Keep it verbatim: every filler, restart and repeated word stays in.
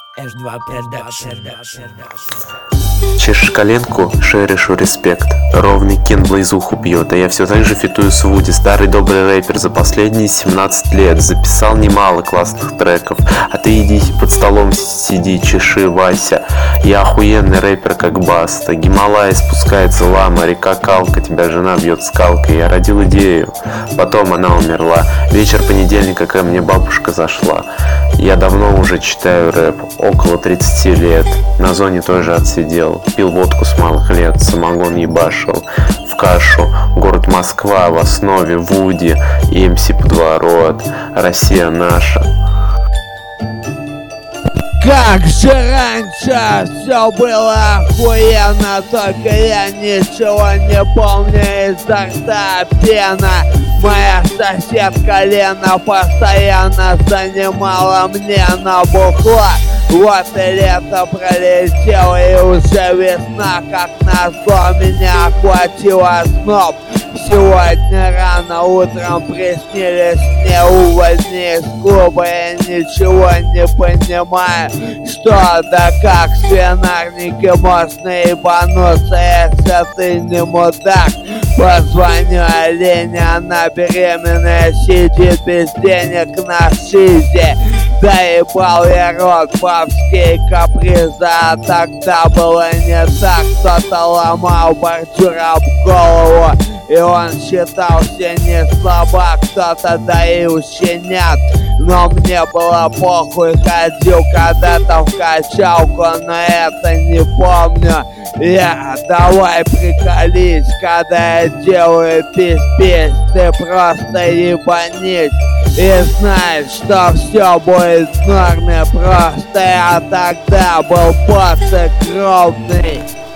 эш два Production. Чешешь коленку, шерешу респект. Ровный кен блейзуху бьет. А я все так же фитую с Вуди. Старый добрый рэпер за последние семнадцать лет. Записал немало классных треков. А ты иди под столом сиди, чеши, Вася. Я охуенный рэпер, как Баста. Гималай спускается лама, река Калка. Тебя жена бьет скалкой. Я родил идею, потом она умерла. Вечер понедельника ко мне бабушка зашла. Я давно уже читаю рэп, около тридцати лет. На зоне тоже отсидел. Пил водку с малых лет, самогон ебашил в кашу. Город Москва в основе, Вуди и эм си Подворот. Россия наша. Как же раньше все было охуенно, только я ничего не помню, изо рта пена. Моя соседка Лена постоянно занимала мне на бухла. Вот и лето пролетело, и уже весна, как назло, меня охватила сноб. Сегодня рано утром приснились мне увольни из клуба. Я ничего не понимаю, что да как в свинарнике можно ебануться, если ты не мудак. Позвоню Олене, она беременная, сидит без денег на шизе. Доебал я рот, бабские капризы, а тогда было не так. Кто-то ломал бордюр об голову, и он считался не слабак. Кто-то доил щенят, но мне было похуй. Ходил когда-то в качалку, но это не помню я. Давай приколись, когда я делаю пись-пись, ты просто ебанись и знай, что все будет в норме. Просто я тогда был пацан кровный.